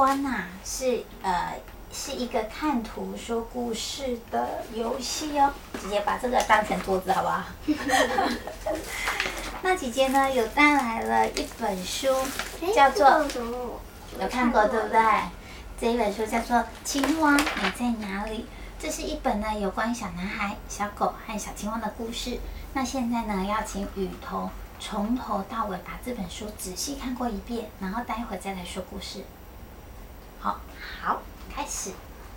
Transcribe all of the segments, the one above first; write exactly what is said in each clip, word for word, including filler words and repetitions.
关呐、啊，是呃是一个看图说故事的游戏哦，姐姐把这个当成桌子好不好？那姐姐呢有带来了一本书，叫做有看过对不对？这一本书叫做《青蛙你在哪里》，这是一本呢有关小男孩、小狗和小青蛙的故事。那现在呢要请雨桐从头到尾把这本书仔细看过一遍，然后待会再来说故事。好，好，开始。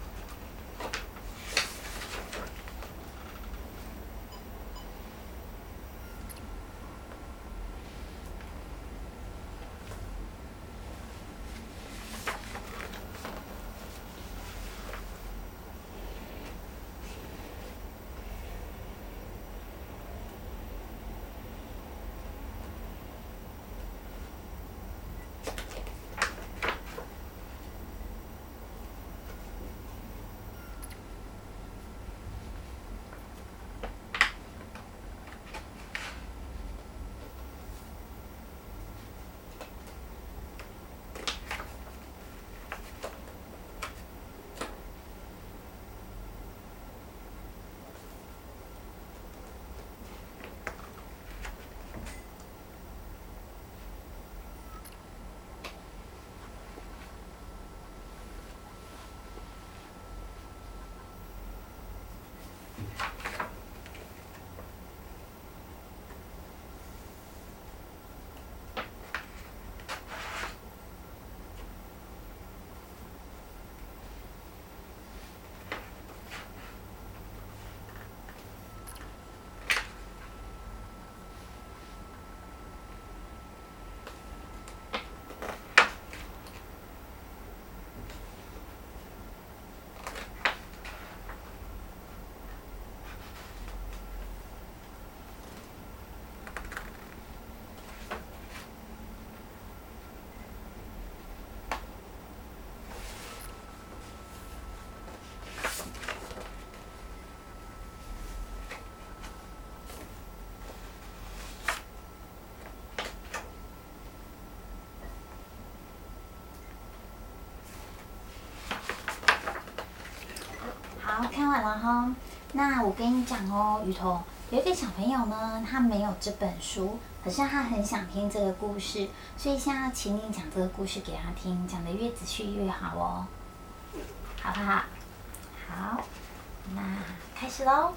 好，看完了哈。那我跟你讲哦，雨桐，有一个小朋友呢，他没有这本书，可是他很想听这个故事，所以现在要请你讲这个故事给他听，讲得越仔细越好哦，好不好？好，那开始喽。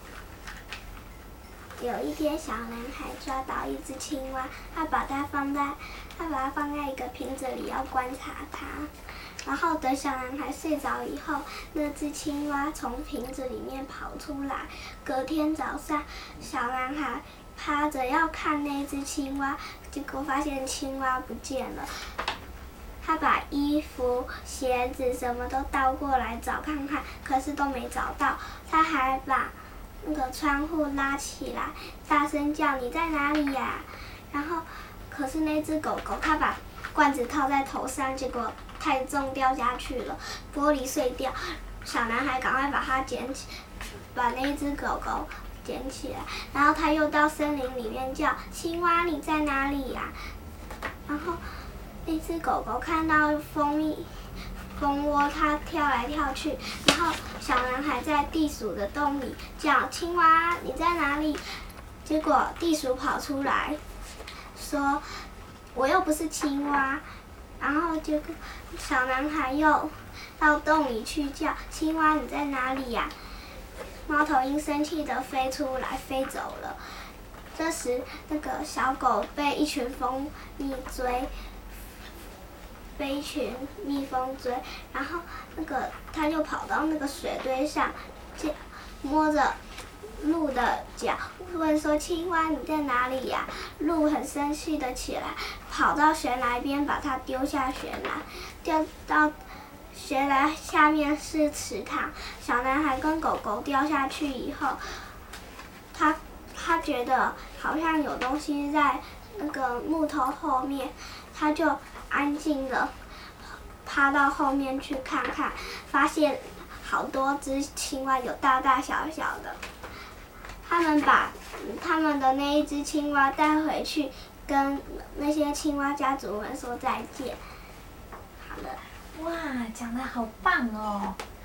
有一天，小男孩抓到一只青蛙，他把它放在，他把它放在一个瓶子里，要观察它。然后等小男孩睡着以后，那只青蛙从瓶子里面跑出来。隔天早上，小男孩趴着要看那只青蛙，结果发现青蛙不见了。他把衣服、鞋子什么都倒过来找看看，可是都没找到。他还把那个窗户拉起来，大声叫：“你在哪里呀？”然后，可是那只狗狗，它把罐子套在头上，结果太重掉下去了，玻璃碎掉。小男孩赶快把它捡起，把那只狗狗捡起来，然后他又到森林里面叫：“青蛙，你在哪里呀？”然后那只狗狗看到蜂蜜蜂窝，它跳来跳去，然后小男孩在地鼠的洞里叫：“青蛙，你在哪里？”结果地鼠跑出来，说：“我又不是青蛙。”然后结果小男孩又到洞里去叫：“青蛙，你在哪里呀？”猫头鹰生气地飞出来，飞走了。这时，那个小狗被一群蜂蜜追。被一群蜜蜂追，然后那个他就跑到那个水堆上，就摸着鹿的脚，问说：“青蛙，你在哪里呀？”鹿很生气的起来，跑到悬崖边，把它丢下悬崖，掉到悬崖下面是池塘。小男孩跟狗狗掉下去以后，他他觉得好像有东西在那个木头后面，他就安静的趴到后面去看看，发现好多只青蛙，有大大小小的。他们把他们的那一只青蛙带回去，跟那些青蛙家族们说再见。好了。 哇， 讲得好棒哦！